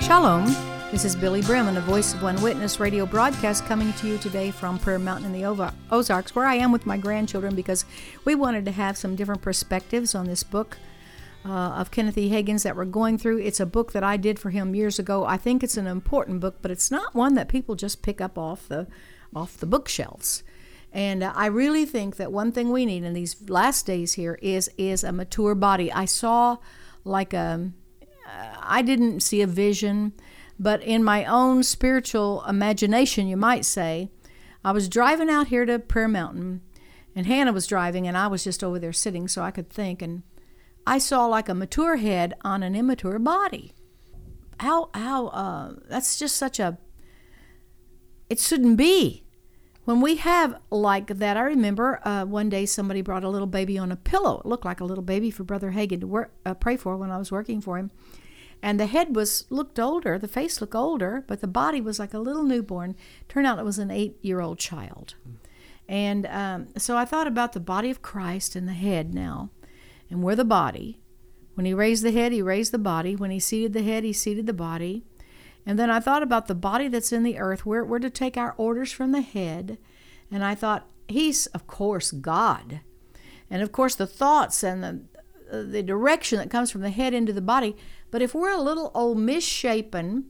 Shalom. This is Billy Bremen, a Voice of One Witness radio broadcast coming to you today from Prayer Mountain in the Ozarks, where I am with my grandchildren because we wanted to have some different perspectives on this book of Kenneth E. Hagin's that we're going through. It's a book that I did for him years ago. I think it's an important book, but it's not one that people just pick up off the bookshelves. And I really think that one thing we need in these last days here is a mature body. I saw I didn't see a vision, but in my own spiritual imagination, you might say, I was driving out here to Prayer Mountain, and Hannah was driving, and I was just over there sitting so I could think, and I saw like a mature head on an immature body. That's just such a, it shouldn't be. When we have like that, I remember one day somebody brought a little baby on a pillow. It looked like a little baby for Brother Hagin to pray for when I was working for him. And the head looked older, the face looked older, but the body was like a little newborn. Turned out it was an 8-year-old child. And so I thought about the body of Christ and the head now. And we're the body. When he raised the head, he raised the body. When he seated the head, he seated the body. And then I thought about the body that's in the earth. We're to take our orders from the head. And I thought, he's, of course, God. And, of course, the thoughts and the direction that comes from the head into the body. But if we're a little old misshapen,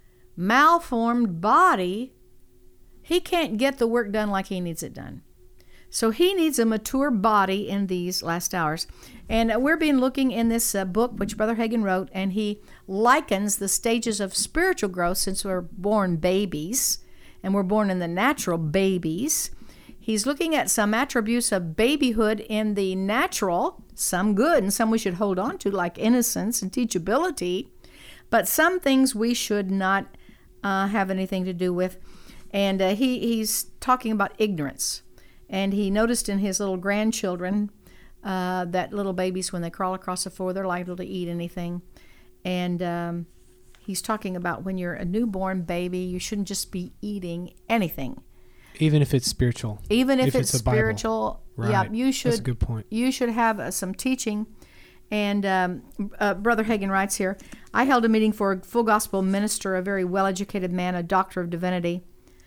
malformed body, he can't get the work done like he needs it done. So he needs a mature body in these last hours. And we're being looking in this book, which Brother Hagin wrote, and he likens the stages of spiritual growth since we're born babies, and we're born in the natural babies. He's looking at some attributes of babyhood in the natural, some good and some we should hold on to, like innocence and teachability, but some things we should not have anything to do with. And he's talking about ignorance. And he noticed in his little grandchildren that little babies, when they crawl across the floor, they're liable to eat anything. And he's talking about when you're a newborn baby, you shouldn't just be eating anything. Even if it's spiritual. Even if it's spiritual. Right. Yeah, you should. That's a good point. You should have some teaching. And Brother Hagin writes here, I held a meeting for a full gospel minister, a very well-educated man, a doctor of divinity.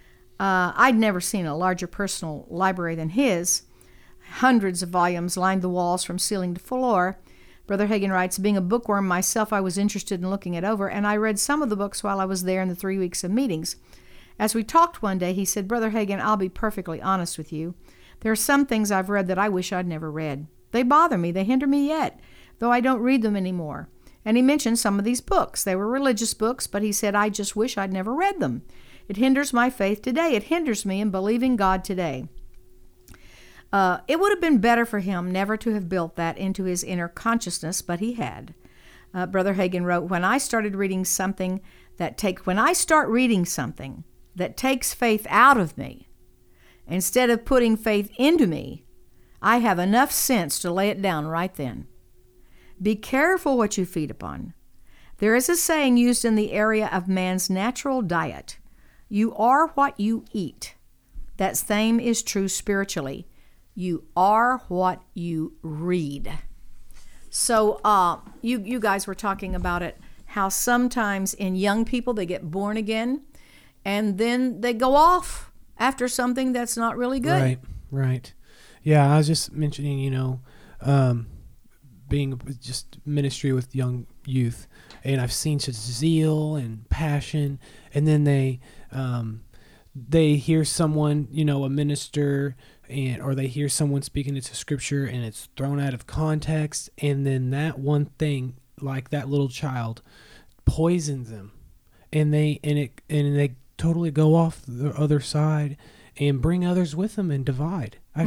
I'd never seen a larger personal library than his. Hundreds of volumes lined the walls from ceiling to floor. Brother Hagin writes, being a bookworm myself, I was interested in looking it over, and I read some of the books while I was there in the 3 weeks of meetings. As we talked one day, he said, Brother Hagin, I'll be perfectly honest with you. There are some things I've read that I wish I'd never read. They bother me. They hinder me yet, though I don't read them anymore. And he mentioned some of these books. They were religious books, but he said, I just wish I'd never read them. It hinders my faith today. It hinders me in believing God today. It would have been better for him never to have built that into his inner consciousness, but he had. Brother Hagin wrote, when I start reading something that takes faith out of me, instead of putting faith into me, I have enough sense to lay it down right then. Be careful what you feed upon. There is a saying used in the area of man's natural diet. You are what you eat. That same is true spiritually. You are what you read. So you guys were talking about it, how sometimes in young people they get born again and then they go off after something that's not really good. Right. Yeah, I was just mentioning, being just ministry with young youth, and I've seen such zeal and passion, and then they hear someone, a minister, or they hear someone speaking into scripture, and it's thrown out of context, and then that one thing, like that little child, poisons them, and they totally go off the other side and bring others with them and divide. I'm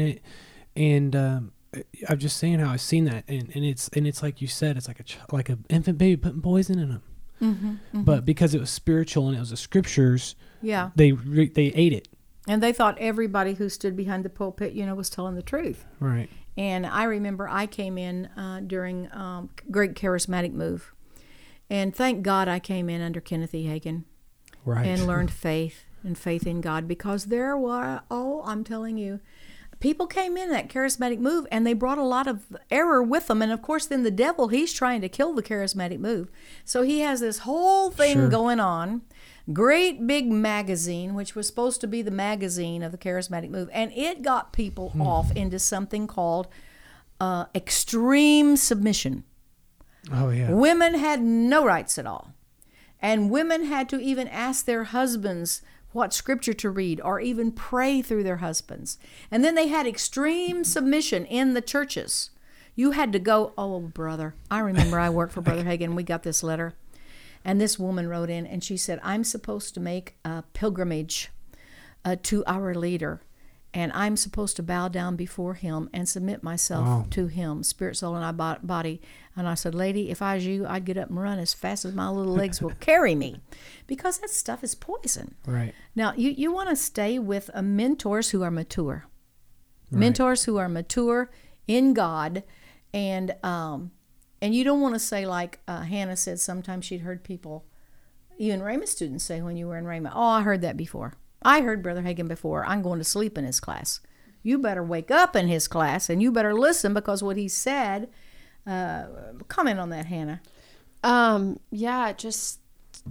just saying how I've seen that, and it's like you said, it's like an infant baby putting poison in them. Mm-hmm. But because it was spiritual and it was the scriptures, yeah, they ate it, and they thought everybody who stood behind the pulpit, was telling the truth. Right. And I remember I came in during Great Charismatic Move, and thank God I came in under Kenneth E. Hagin, right, and learned faith in God, because there were, I'm telling you, people came in that charismatic move and they brought a lot of error with them. And of course, then the devil, he's trying to kill the charismatic move. So he has this whole thing going on. Great big magazine, which was supposed to be the magazine of the charismatic move. And it got people off into something called extreme submission. Oh, yeah. Women had no rights at all. And women had to even ask their husbands what scripture to read or even pray through their husbands. And then they had extreme submission in the churches. You had to go, oh, brother. I remember I worked for Brother Hagin. We got this letter. And this woman wrote in and she said, I'm supposed to make a pilgrimage to our leader. And I'm supposed to bow down before him and submit myself to him, spirit, soul, and body. And I said, lady, if I was you, I'd get up and run as fast as my little legs will carry me, because that stuff is poison. Right. Now, you want to stay with mentors who are mature. Right. Mentors who are mature in God. And you don't want to say like Hannah said sometimes she'd heard people, even Rhema students say when you were in Rhema, oh, I heard that before. I heard Brother Hagin before. I'm going to sleep in his class. You better wake up in his class and you better listen, because what he said, comment on that, Hannah. Yeah, just,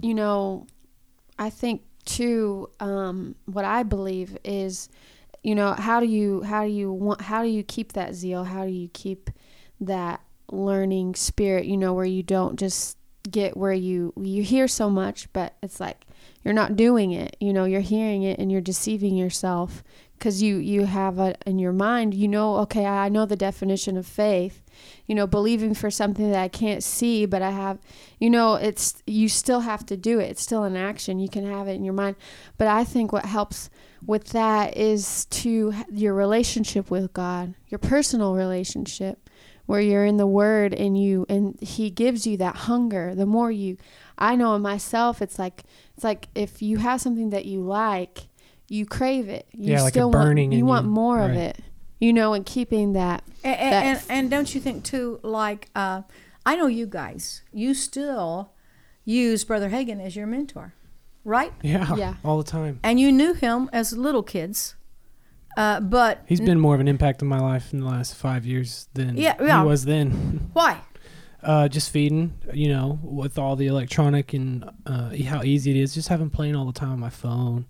I think too, what I believe is, how do you keep that zeal? How do you keep that learning spirit, where you don't just get where you hear so much, but it's like you're not doing it, you're hearing it and you're deceiving yourself, because you have it in your mind, okay, I know the definition of faith, believing for something that I can't see, but I have, you still have to do it. It's still an action. You can have it in your mind. But I think what helps with that is your relationship with God, your personal relationship, where you're in the Word and He gives you that hunger. The more I know in myself, it's like if you have something that you like, you crave it. You like a burning. You want more of it. And keeping that. And don't you think too? Like I know you guys, you still use Brother Hagin as your mentor, right? Yeah. All the time. And you knew him as little kids. But he's been more of an impact in my life in the last 5 years than he was then. Why? Just feeding, with all the electronic and how easy it is. Just having playing all the time on my phone,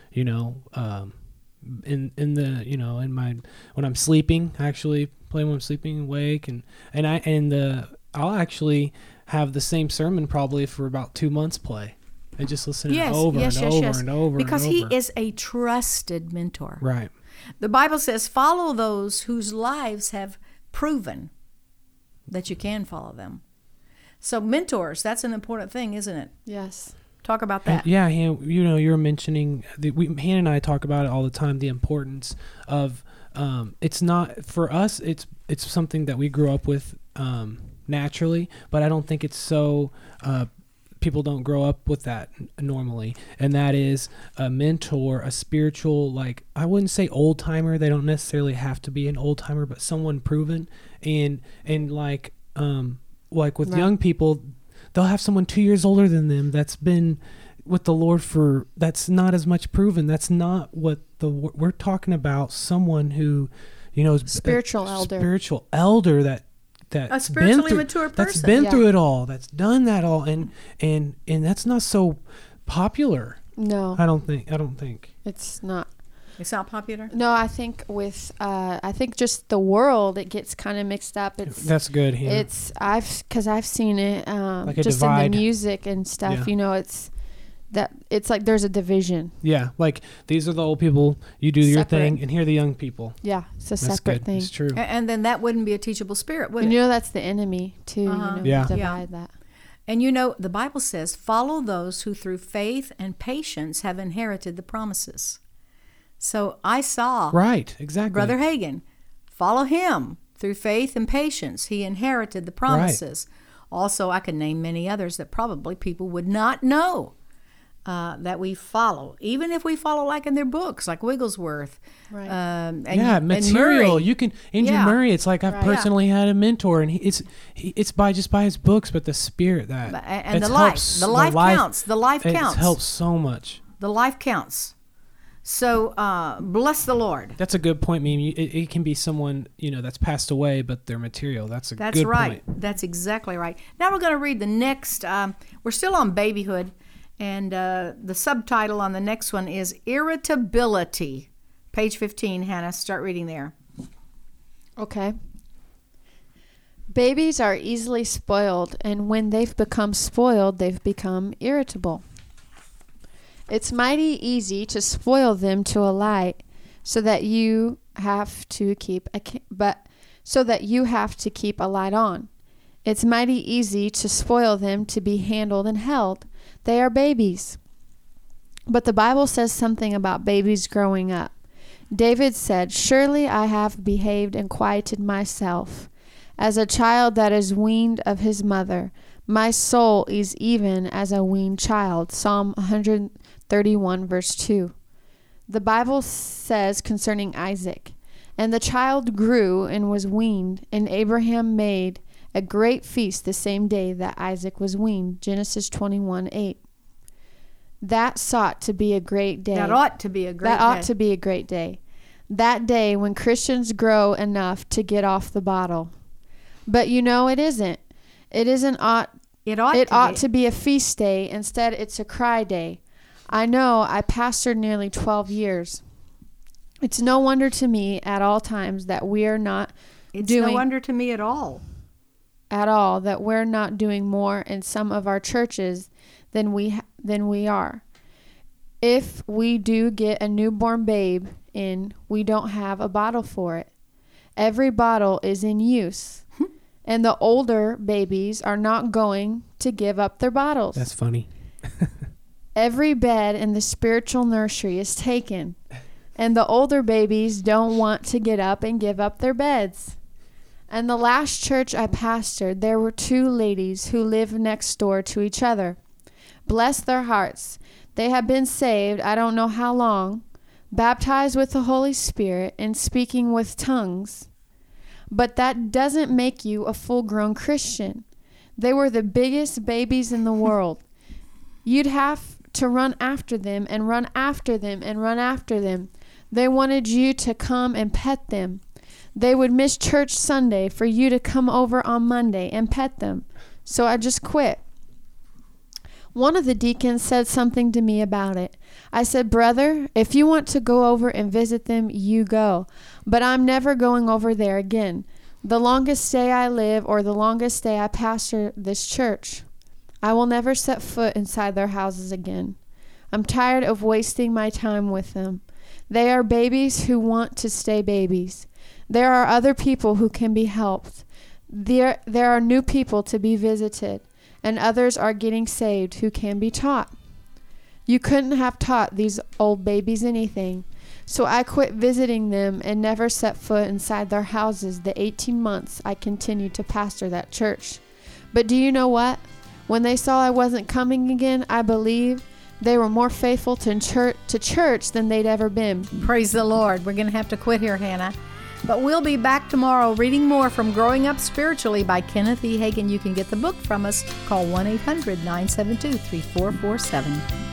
in my when I'm sleeping, actually playing when I'm sleeping, awake, I'll actually have the same sermon probably for about 2 months play. And just listen over and over. Because he is a trusted mentor. Right. The Bible says, follow those whose lives have proven that you can follow them. So mentors, that's an important thing, isn't it? Yes. Talk about that. Yeah, you're mentioning, Hannah and I talk about it all the time, the importance of, it's not, for us, it's something that we grew up with naturally, but I don't think it's so, people don't grow up with that normally, and that is a mentor, a spiritual, like, I wouldn't say old timer. They don't necessarily have to be an old timer, but someone proven. And like with young people, they'll have someone 2 years older than them that's been with the Lord that's not as much proven. That's not what we're talking about. Someone who, is spiritual elder that a spiritually mature person that's been through it all, that's done that all, and that's not so popular. No, I don't think it's not. It's not popular. No, I think I think just the world, it gets kind of mixed up. That's good. Yeah. Because I've seen it like just divide. in the music and stuff. Yeah. It's like there's a division. Yeah, like these are the old people. You do your Separate. thing, and here are the young people. Yeah, it's a That's separate good. thing. It's true. And then that wouldn't be a teachable spirit, would and it? that's the enemy too. Divide that. And the Bible says, follow those who through faith and patience have inherited the promises. So I saw right, exactly. Brother Hagin, follow him through faith and patience. He inherited the promises. Right. Also, I could name many others that probably people would not know that we follow, even if we follow like in their books, like Wigglesworth. Right. Material. You can Andrew Murray. It's like I've personally had a mentor, and it's by his books, but the spirit the life counts. The life counts. It helps so much. The life counts. So bless the Lord. That's a good point, Mimi. It can be someone, that's passed away, but their material. That's good point. That's right. That's exactly right. Now we're going to read the next. We're still on babyhood, and the subtitle on the next one is Irritability. Page 15, Hannah. Start reading there. Okay. Babies are easily spoiled, and when they've become spoiled, they've become irritable. It's mighty easy to spoil them to a light, so that you have to keep a light on. It's mighty easy to spoil them to be handled and held. They are babies. But the Bible says something about babies growing up. David said, "Surely I have behaved and quieted myself. As a child that is weaned of his mother, my soul is even as a weaned child." Psalm 131, verse 2. The Bible says concerning Isaac, "And the child grew and was weaned, and Abraham made a great feast the same day that Isaac was weaned." Genesis 21:8. That sought to be a great day. That ought to be a great day. That ought to be a great day. That day when Christians grow enough to get off the bottle. But it isn't. It ought to be a feast day. Instead, it's a cry day. I know. I pastored nearly 12 years. It's no wonder to me at all times that we are not no wonder to me at all that we're not doing more in some of our churches than we are. If we do get a newborn babe in, we don't have a bottle for it. Every bottle is in use. And the older babies are not going to give up their bottles. That's funny. Every bed in the spiritual nursery is taken. And the older babies don't want to get up and give up their beds. And the last church I pastored, there were two ladies who lived next door to each other. Bless their hearts. They had been saved, I don't know how long, baptized with the Holy Spirit and speaking with tongues. But that doesn't make you a full-grown Christian. They were the biggest babies in the world. You'd have to run after them and run after them and run after them. They wanted you to come and pet them. They would miss church Sunday for you to come over on Monday and pet them. So I just quit. One of the deacons said something to me about it. I said, "Brother, if you want to go over and visit them, you go. But I'm never going over there again. The longest day I live or the longest day I pastor this church, I will never set foot inside their houses again. I'm tired of wasting my time with them. They are babies who want to stay babies. There are other people who can be helped. There are new people to be visited. And others are getting saved who can be taught. You couldn't have taught these old babies anything. So I quit visiting them and never set foot inside their houses the 18 months I continued to pastor that church. But do you know what? When they saw I wasn't coming again, I believe they were more faithful to church than they'd ever been." Praise the Lord. We're going to have to quit here, Hannah. But we'll be back tomorrow reading more from Growing Up Spiritually by Kenneth E. Hagin. You can get the book from us. Call 1-800-972-3447.